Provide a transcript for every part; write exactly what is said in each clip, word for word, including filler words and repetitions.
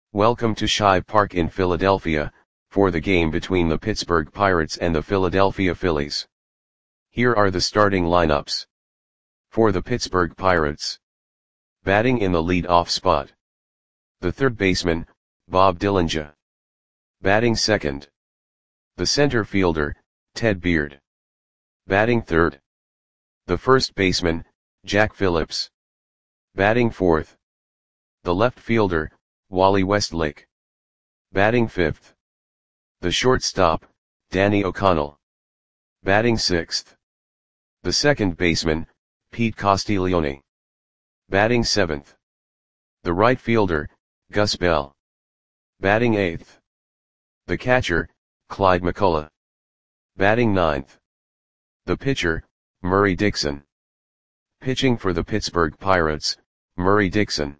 Welcome to Shive Park in Philadelphia, for the game between the Pittsburgh Pirates and the Philadelphia Phillies. Here are the starting lineups. For the Pittsburgh Pirates. Batting in the lead-off spot. The third baseman, Bob Dillinger. Batting second. The center fielder, Ted Beard. Batting third. The first baseman, Jack Phillips. Batting fourth. The left fielder, Wally Westlake. Batting fifth. The shortstop, Danny O'Connell. Batting sixth. The second baseman, Pete Castiglione. Batting seventh. The right fielder, Gus Bell. Batting eighth. The catcher, Clyde McCullough. Batting ninth. The pitcher, Murray Dixon. Pitching for the Pittsburgh Pirates, Murray Dixon.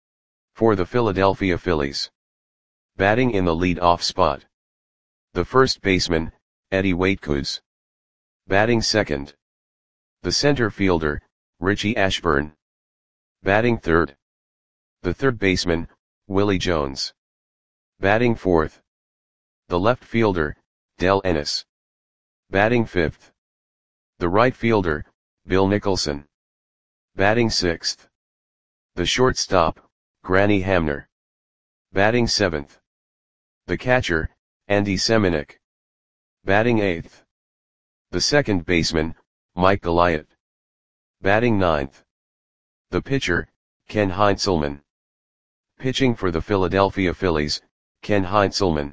For the Philadelphia Phillies. Batting in the lead-off spot. The first baseman, Eddie Waitkus. Batting second. The center fielder, Richie Ashburn. Batting third. The third baseman, Willie Jones. Batting fourth. The left fielder, Del Ennis. Batting fifth. The right fielder, Bill Nicholson. Batting sixth. The shortstop, Granny Hamner. Batting seventh. The catcher, Andy Semenuk. Batting eighth. The second baseman, Mike Goliath. Batting ninth. The pitcher, Ken Heinzelman. Pitching for the Philadelphia Phillies, Ken Heinzelman.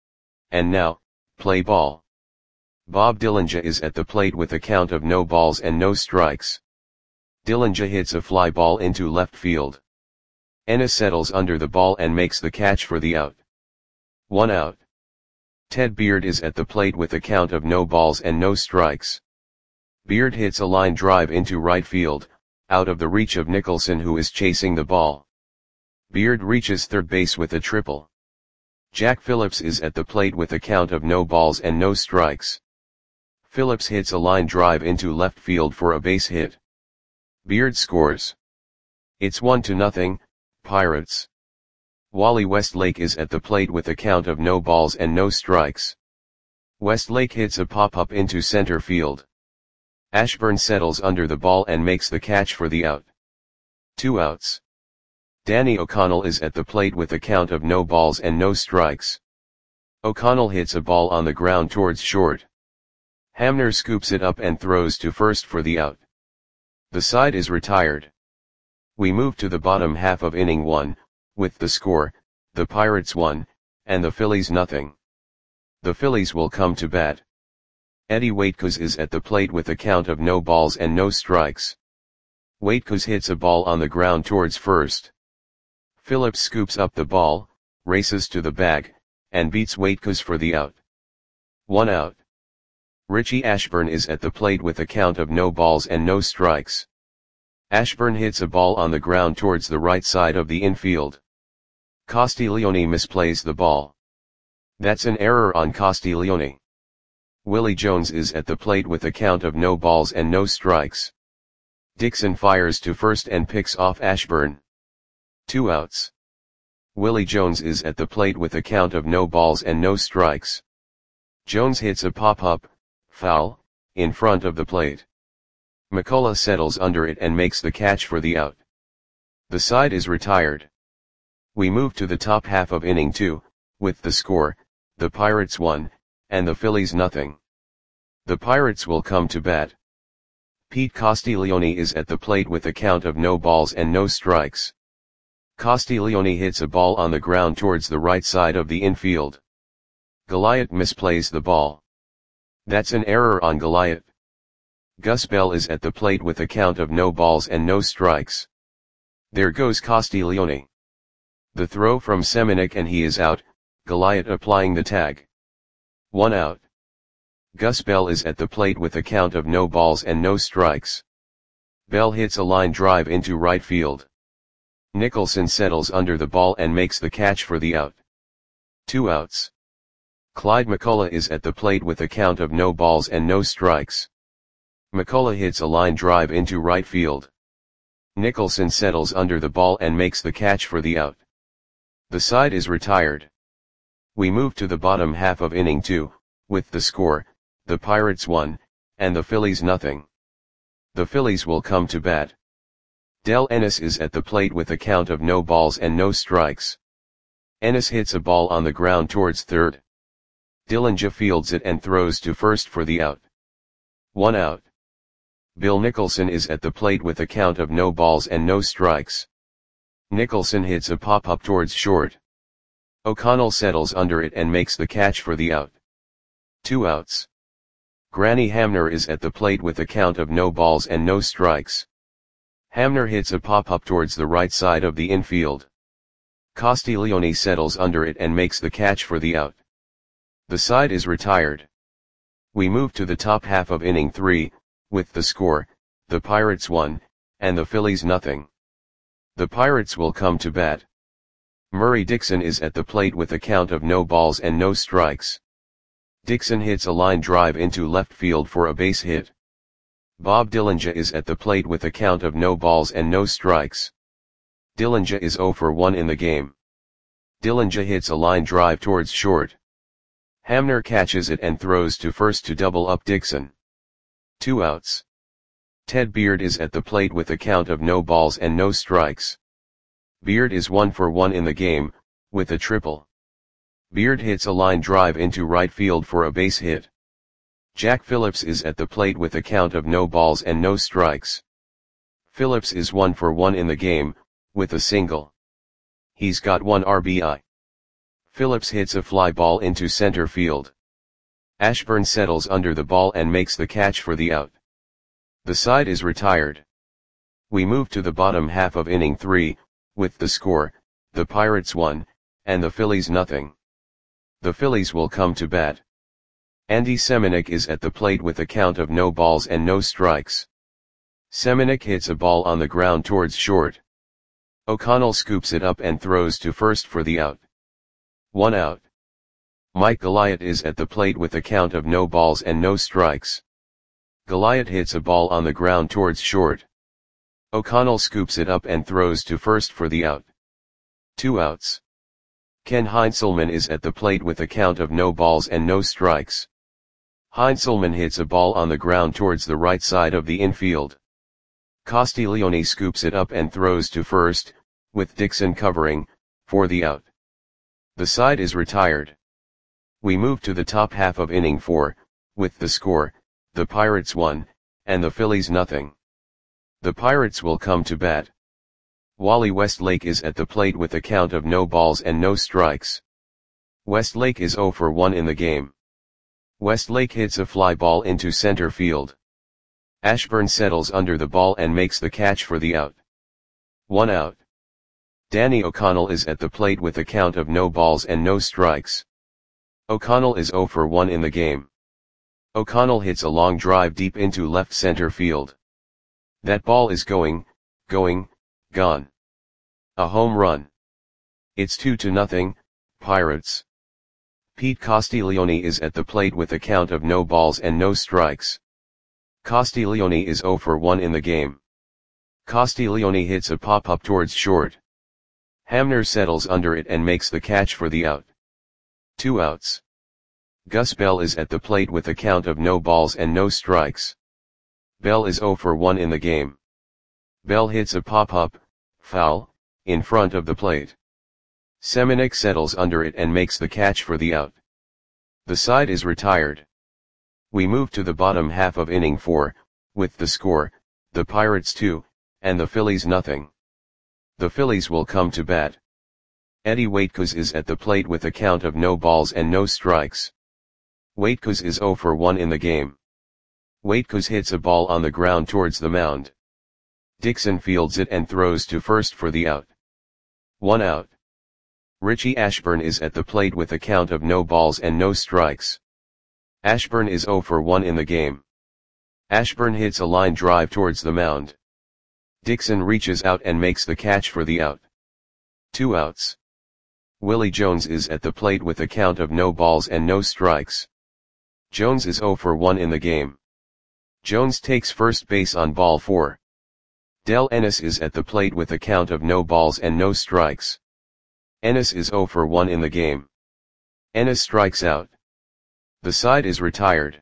And now, play ball. Bob Dillinger is at the plate with a count of no balls and no strikes. Dillinger hits a fly ball into left field. Ennis settles under the ball and makes the catch for the out. One out. Ted Beard is at the plate with a count of no balls and no strikes. Beard hits a line drive into right field, out of the reach of Nicholson, who is chasing the ball. Beard reaches third base with a triple. Jack Phillips is at the plate with a count of no balls and no strikes. Phillips hits a line drive into left field for a base hit. Beard scores. It's one to nothing, Pirates. Wally Westlake is at the plate with a count of no balls and no strikes. Westlake hits a pop-up into center field. Ashburn settles under the ball and makes the catch for the out. Two outs. Danny O'Connell is at the plate with a count of no balls and no strikes. O'Connell hits a ball on the ground towards short. Hamner scoops it up and throws to first for the out. The side is retired. We move to the bottom half of inning one, with the score, the Pirates one, and the Phillies nothing. The Phillies will come to bat. Eddie Waitkus is at the plate with a count of no balls and no strikes. Waitkus hits a ball on the ground towards first. Phillips scoops up the ball, races to the bag, and beats Waitkus for the out. One out. Richie Ashburn is at the plate with a count of no balls and no strikes. Ashburn hits a ball on the ground towards the right side of the infield. Castiglione misplays the ball. That's an error on Castiglione. Willie Jones is at the plate with a count of no balls and no strikes. Dixon fires to first and picks off Ashburn. Two outs. Willie Jones is at the plate with a count of no balls and no strikes. Jones hits a pop-up, foul, in front of the plate. McCullough settles under it and makes the catch for the out. The side is retired. We move to the top half of inning two, with the score, the Pirates one, and the Phillies nothing. The Pirates will come to bat. Pete Castiglione is at the plate with a count of no balls and no strikes. Castiglione hits a ball on the ground towards the right side of the infield. Goliath misplays the ball. That's an error on Goliath. Gus Bell is at the plate with a count of no balls and no strikes. There goes Castiglione. The throw from Semenuk and he is out, Goliath applying the tag. One out. Gus Bell is at the plate with a count of no balls and no strikes. Bell hits a line drive into right field. Nicholson settles under the ball and makes the catch for the out. Two outs. Clyde McCullough is at the plate with a count of no balls and no strikes. McCullough hits a line drive into right field. Nicholson settles under the ball and makes the catch for the out. The side is retired. We move to the bottom half of inning two, with the score, the Pirates one, and the Phillies nothing. The Phillies will come to bat. Del Ennis is at the plate with a count of no balls and no strikes. Ennis hits a ball on the ground towards third. Dillinger fields it and throws to first for the out. One out. Bill Nicholson is at the plate with a count of no balls and no strikes. Nicholson hits a pop-up towards short. O'Connell settles under it and makes the catch for the out. Two outs. Granny Hamner is at the plate with a count of no balls and no strikes. Hamner hits a pop-up towards the right side of the infield. Castiglione settles under it and makes the catch for the out. The side is retired. We move to the top half of inning three, with the score, the Pirates one, and the Phillies nothing. The Pirates will come to bat. Murray Dixon is at the plate with a count of no balls and no strikes. Dixon hits a line drive into left field for a base hit. Bob Dillinger is at the plate with a count of no balls and no strikes. Dillinger is oh for one in the game. Dillinger hits a line drive towards short. Hamner catches it and throws to first to double up Dixon. Two outs. Ted Beard is at the plate with a count of no balls and no strikes. Beard is one for one in the game, with a triple. Beard hits a line drive into right field for a base hit. Jack Phillips is at the plate with a count of no balls and no strikes. Phillips is one for one in the game, with a single. He's got one R B I. Phillips hits a fly ball into center field. Ashburn settles under the ball and makes the catch for the out. The side is retired. We move to the bottom half of inning three, with the score, the Pirates one, and the Phillies nothing. The Phillies will come to bat. Andy Semenuk is at the plate with a count of no balls and no strikes. Semenuk hits a ball on the ground towards short. O'Connell scoops it up and throws to first for the out. One out. Mike Goliath is at the plate with a count of no balls and no strikes. Goliath hits a ball on the ground towards short. O'Connell scoops it up and throws to first for the out. Two outs. Ken Heinzelman is at the plate with a count of no balls and no strikes. Heinzelman hits a ball on the ground towards the right side of the infield. Castiglione scoops it up and throws to first, with Dixon covering, for the out. The side is retired. We move to the top half of inning four, with the score, the Pirates one, and the Phillies nothing. The Pirates will come to bat. Wally Westlake is at the plate with a count of no balls and no strikes. Westlake is oh for one in the game. Westlake hits a fly ball into center field. Ashburn settles under the ball and makes the catch for the out. One out. Danny O'Connell is at the plate with a count of no balls and no strikes. O'Connell is oh for one in the game. O'Connell hits a long drive deep into left center field. That ball is going, going, gone. A home run. It's two to nothing, Pirates. Pete Castiglione is at the plate with a count of no balls and no strikes. Castiglione is oh for one in the game. Castiglione hits a pop-up towards short. Hamner settles under it and makes the catch for the out. Two outs. Gus Bell is at the plate with a count of no balls and no strikes. Bell is oh for one in the game. Bell hits a pop-up, foul, in front of the plate. Semenuk settles under it and makes the catch for the out. The side is retired. We move to the bottom half of inning four, with the score, the Pirates two, and the Phillies nothing. The Phillies will come to bat. Eddie Waitkos is at the plate with a count of no balls and no strikes. Waitkos is oh for one in the game. Waitkos hits a ball on the ground towards the mound. Dixon fields it and throws to first for the out. One out. Richie Ashburn is at the plate with a count of no balls and no strikes. Ashburn is oh for one in the game. Ashburn hits a line drive towards the mound. Dixon reaches out and makes the catch for the out. Two outs. Willie Jones is at the plate with a count of no balls and no strikes. Jones is oh for one in the game. Jones takes first base on ball four. Del Ennis is at the plate with a count of no balls and no strikes. Ennis is zero for one in the game. Ennis strikes out. The side is retired.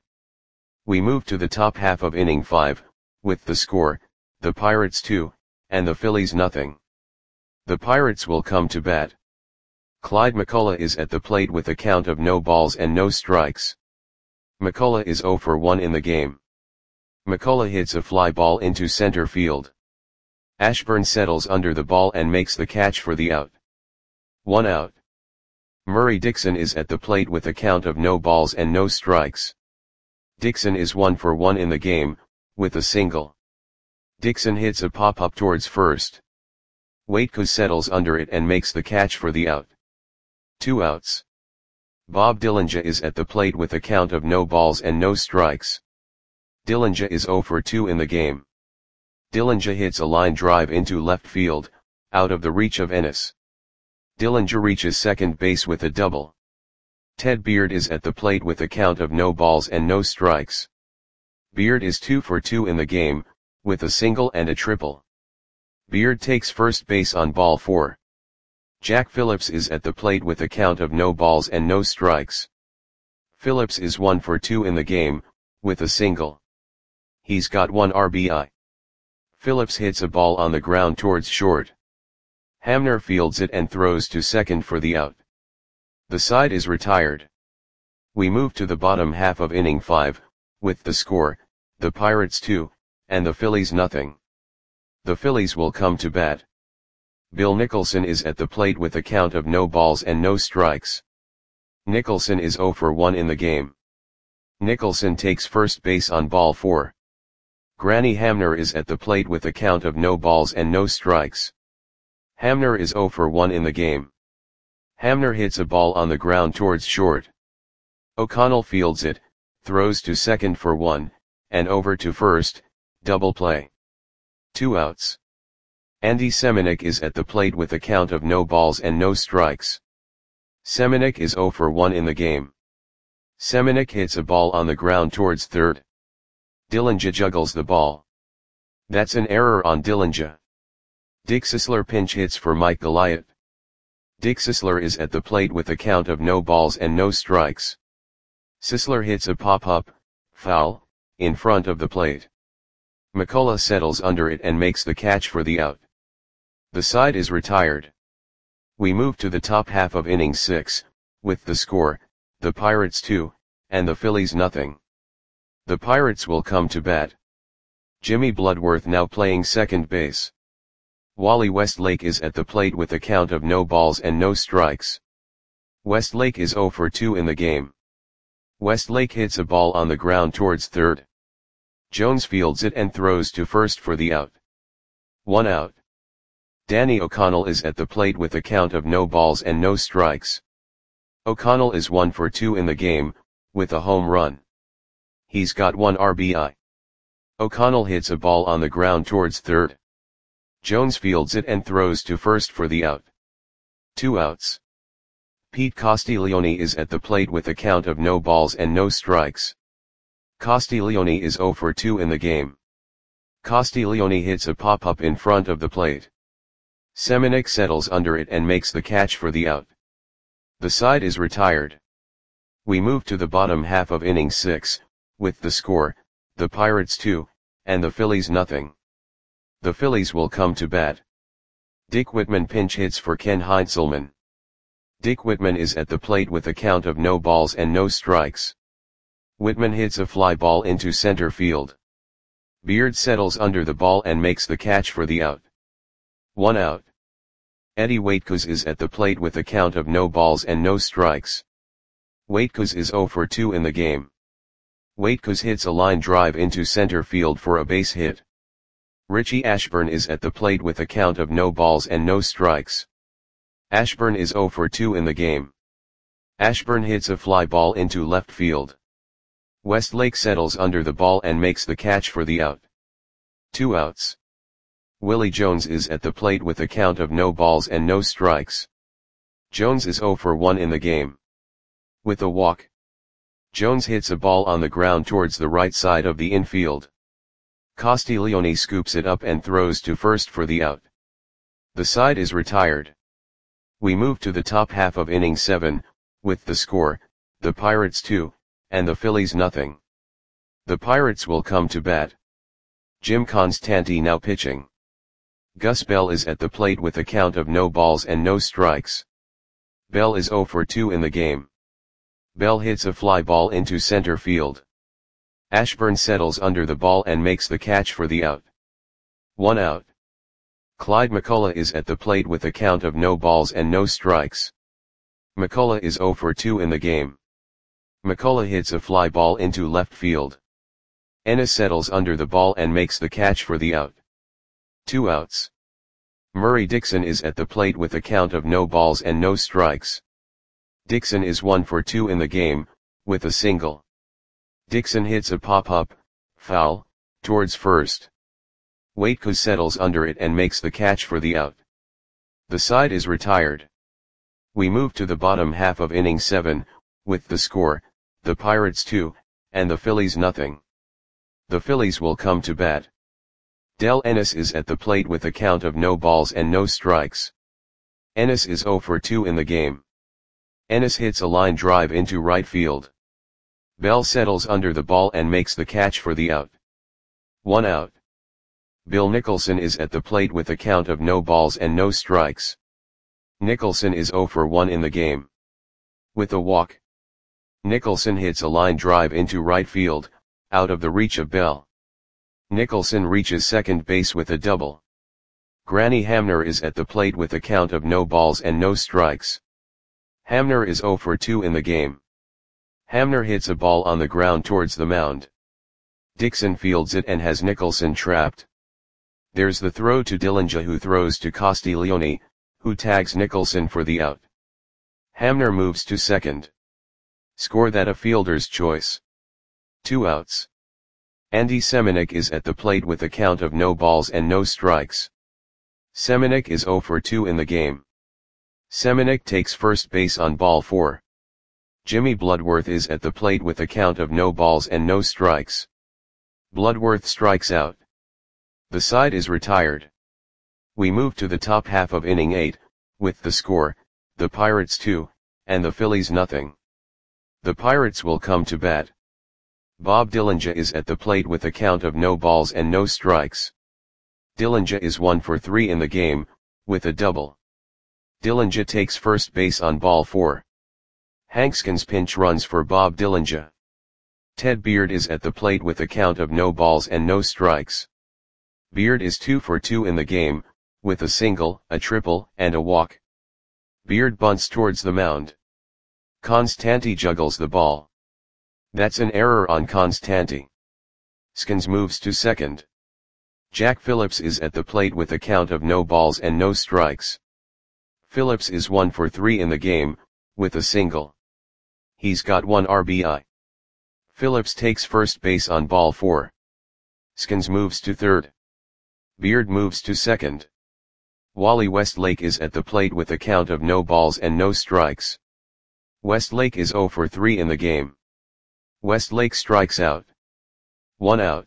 We move to the top half of inning five, with the score, the Pirates two, and the Phillies nothing. The Pirates will come to bat. Clyde McCullough is at the plate with a count of no balls and no strikes. McCullough is zero for one in the game. McCullough hits a fly ball into center field. Ashburn settles under the ball and makes the catch for the out. One out. Murray Dixon is at the plate with a count of no balls and no strikes. Dixon is one for one in the game, with a single. Dixon hits a pop-up towards first. Waitkus settles under it and makes the catch for the out. Two outs. Bob Dillinger is at the plate with a count of no balls and no strikes. Dillinger is zero for two in the game. Dillinger hits a line drive into left field, out of the reach of Ennis. Dillinger reaches second base with a double. Ted Beard is at the plate with a count of no balls and no strikes. Beard is two for two in the game, with a single and a triple. Beard takes first base on ball four. Jack Phillips is at the plate with a count of no balls and no strikes. Phillips is one for two in the game, with a single. He's got one R B I. Phillips hits a ball on the ground towards short. Hamner fields it and throws to second for the out. The side is retired. We move to the bottom half of inning five, with the score, the Pirates two, and the Phillies nothing. The Phillies will come to bat. Bill Nicholson is at the plate with a count of no balls and no strikes. Nicholson is zero for one in the game. Nicholson takes first base on ball four. Granny Hamner is at the plate with a count of no balls and no strikes. Hamner is zero for one in the game. Hamner hits a ball on the ground towards short. O'Connell fields it, throws to second for one, and over to first, double play. Two outs. Andy Semenuk is at the plate with a count of no balls and no strikes. Semenuk is zero for one in the game. Semenuk hits a ball on the ground towards third. Dillinger juggles the ball. That's an error on Dillinger. Dick Sisler pinch hits for Mike Goliath. Dick Sisler is at the plate with a count of no balls and no strikes. Sisler hits a pop-up, foul, in front of the plate. McCullough settles under it and makes the catch for the out. The side is retired. We move to the top half of inning six, with the score, the Pirates two, and the Phillies nothing. The Pirates will come to bat. Jimmy Bloodworth now playing second base. Wally Westlake is at the plate with a count of no balls and no strikes. Westlake is zero for two in the game. Westlake hits a ball on the ground towards third. Jones fields it and throws to first for the out. One out. Danny O'Connell is at the plate with a count of no balls and no strikes. O'Connell is one for two in the game, with a home run. He's got one R B I. O'Connell hits a ball on the ground towards third. Jones fields it and throws to first for the out. Two outs. Pete Castiglione is at the plate with a count of no balls and no strikes. Castiglione is zero for two in the game. Castiglione hits a pop-up in front of the plate. Semenuk settles under it and makes the catch for the out. The side is retired. We move to the bottom half of inning six, with the score, the Pirates two, and the Phillies nothing. The Phillies will come to bat. Dick Whitman pinch hits for Ken Heinzelman. Dick Whitman is at the plate with a count of no balls and no strikes. Whitman hits a fly ball into center field. Beard settles under the ball and makes the catch for the out. One out. Eddie Waitkus is at the plate with a count of no balls and no strikes. Waitkus is zero for two in the game. Waitkus hits a line drive into center field for a base hit. Richie Ashburn is at the plate with a count of no balls and no strikes. Ashburn is zero for two in the game. Ashburn hits a fly ball into left field. Westlake settles under the ball and makes the catch for the out. Two outs. Willie Jones is at the plate with a count of no balls and no strikes. Jones is zero for one in the game. With a walk. Jones hits a ball on the ground towards the right side of the infield. Castiglione scoops it up and throws to first for the out. The side is retired. We move to the top half of inning seven, with the score, the Pirates two, and the Phillies nothing. The Pirates will come to bat. Jim Konstanty now pitching. Gus Bell is at the plate with a count of no balls and no strikes. Bell is oh for two in the game. Bell hits a fly ball into center field. Ashburn settles under the ball and makes the catch for the out. One out. Clyde McCullough is at the plate with a count of no balls and no strikes. McCullough is oh for two in the game. McCullough hits a fly ball into left field. Ennis settles under the ball and makes the catch for the out. Two outs. Murray Dixon is at the plate with a count of no balls and no strikes. Dixon is one for two in the game, with a single. Dixon hits a pop-up, foul, towards first. Waitkus settles under it and makes the catch for the out. The side is retired. We move to the bottom half of inning seven, with the score, the Pirates two, and the Phillies nothing. The Phillies will come to bat. Del Ennis is at the plate with a count of no balls and no strikes. Ennis is oh for two in the game. Ennis hits a line drive into right field. Bell settles under the ball and makes the catch for the out. One out. Bill Nicholson is at the plate with a count of no balls and no strikes. Nicholson is oh for one in the game. With a walk. Nicholson hits a line drive into right field, out of the reach of Bell. Nicholson reaches second base with a double. Granny Hamner is at the plate with a count of no balls and no strikes. Hamner is oh for two in the game. Hamner hits a ball on the ground towards the mound. Dixon fields it and has Nicholson trapped. There's the throw to Dillinger, who throws to Castiglione, who tags Nicholson for the out. Hamner moves to second. Score that a fielder's choice. Two outs. Andy Semenuk is at the plate with a count of no balls and no strikes. Semenuk is oh for two in the game. Semenuk takes first base on ball four. Jimmy Bloodworth is at the plate with a count of no balls and no strikes. Bloodworth strikes out. The side is retired. We move to the top half of inning eight, with the score, the Pirates two, and the Phillies nothing. The Pirates will come to bat. Bob Dillinger is at the plate with a count of no balls and no strikes. Dillinger is one for three in the game, with a double. Dillinger takes first base on ball four. Hankskins pinch runs for Bob Dillinger. Ted Beard is at the plate with a count of no balls and no strikes. Beard is two for two in the game, with a single, a triple, and a walk. Beard bunts towards the mound. Konstanty juggles the ball. That's an error on Konstanty. Skins moves to second. Jack Phillips is at the plate with a count of no balls and no strikes. Phillips is one for three in the game, with a single. He's got one R B I. Phillips takes first base on ball four. Skins moves to third. Beard moves to second. Wally Westlake is at the plate with a count of no balls and no strikes. Westlake is oh for three in the game. Westlake strikes out. One out.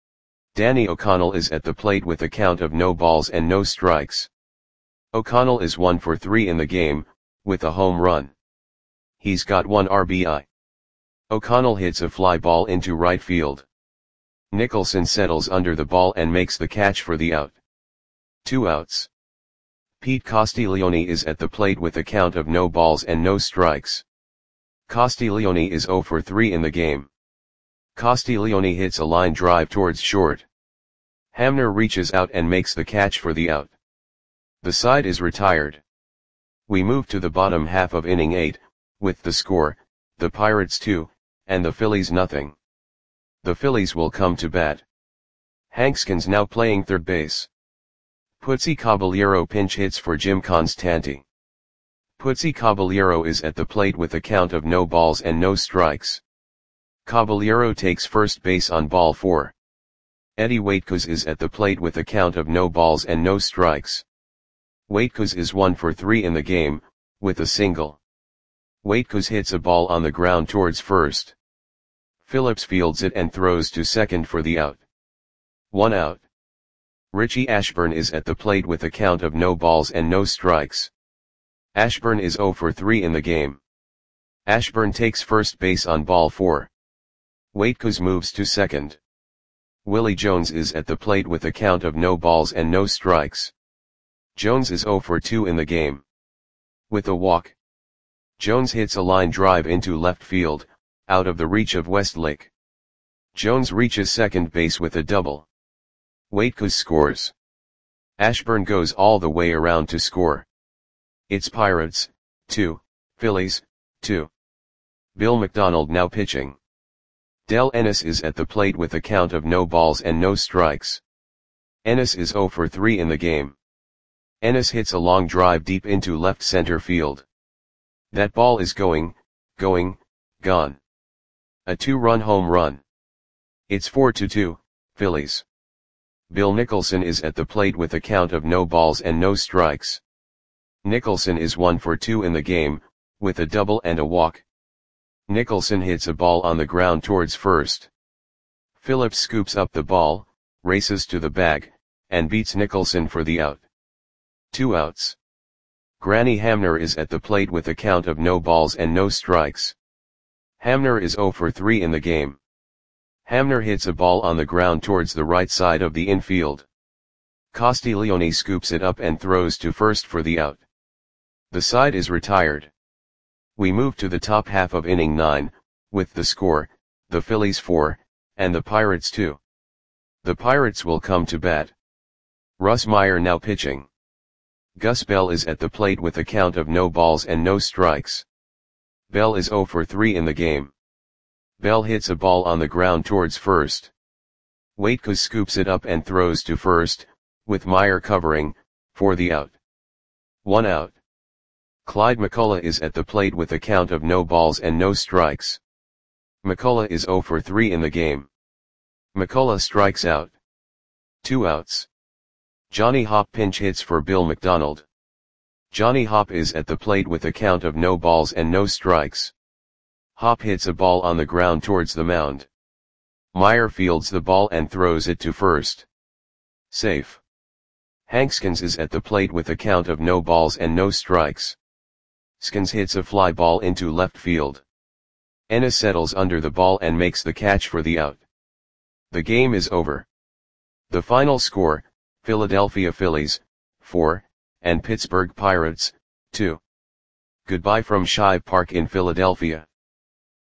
Danny O'Connell is at the plate with a count of no balls and no strikes. O'Connell is one for three in the game, with a home run. He's got one R B I. O'Connell hits a fly ball into right field. Nicholson settles under the ball and makes the catch for the out. Two outs. Pete Castiglione is at the plate with a count of no balls and no strikes. Castiglione is oh for three in the game. Castiglione hits a line drive towards short. Hamner reaches out and makes the catch for the out. The side is retired. We move to the bottom half of inning eight, with the score, the Pirates two, and the Phillies nothing. The Phillies will come to bat. Hankskins now playing third base. Putzi Caballero pinch hits for Jim Konstanty. Putzi Caballero is at the plate with a count of no balls and no strikes. Caballero takes first base on ball four. Eddie Waitkus is at the plate with a count of no balls and no strikes. Waitkus is one for three in the game, with a single. Waitkus hits a ball on the ground towards first. Phillips fields it and throws to second for the out. One out. Richie Ashburn is at the plate with a count of no balls and no strikes. Ashburn is zero for three in the game. Ashburn takes first base on ball four. Waitkus moves to second. Willie Jones is at the plate with a count of no balls and no strikes. Jones is zero for two in the game. With a walk, Jones hits a line drive into left field, out of the reach of Westlake. Jones reaches second base with a double. Waitkus scores. Ashburn goes all the way around to score. It's Pirates, two, Phillies, two. Bill McDonald now pitching. Del Ennis is at the plate with a count of no balls and no strikes. Ennis is zero for three in the game. Ennis hits a long drive deep into left center field. That ball is going, going, gone. A two-run home run. It's four to two, Phillies. Bill Nicholson is at the plate with a count of no balls and no strikes. Nicholson is one for two in the game, with a double and a walk. Nicholson hits a ball on the ground towards first. Phillips scoops up the ball, races to the bag, and beats Nicholson for the out. Two outs. Granny Hamner is at the plate with a count of no balls and no strikes. Hamner is zero for three in the game. Hamner hits a ball on the ground towards the right side of the infield. Castiglione scoops it up and throws to first for the out. The side is retired. We move to the top half of inning nine, with the score, the Phillies four, and the Pirates two. The Pirates will come to bat. Russ Meyer now pitching. Gus Bell is at the plate with a count of no balls and no strikes. Bell is zero for three in the game. Bell hits a ball on the ground towards first. Waitkus scoops it up and throws to first, with Meyer covering, for the out. One out. Clyde McCullough is at the plate with a count of no balls and no strikes. McCullough is zero for three in the game. McCullough strikes out. Two outs. Johnny Hopp pinch hits for Bill McDonald. Johnny Hopp is at the plate with a count of no balls and no strikes. Hopp hits a ball on the ground towards the mound. Meyer fields the ball and throws it to first. Safe. Hank Skins is at the plate with a count of no balls and no strikes. Skins hits a fly ball into left field. Ennis settles under the ball and makes the catch for the out. The game is over. The final score, Philadelphia Phillies, four, and Pittsburgh Pirates, two. Goodbye from Shibe Park in Philadelphia.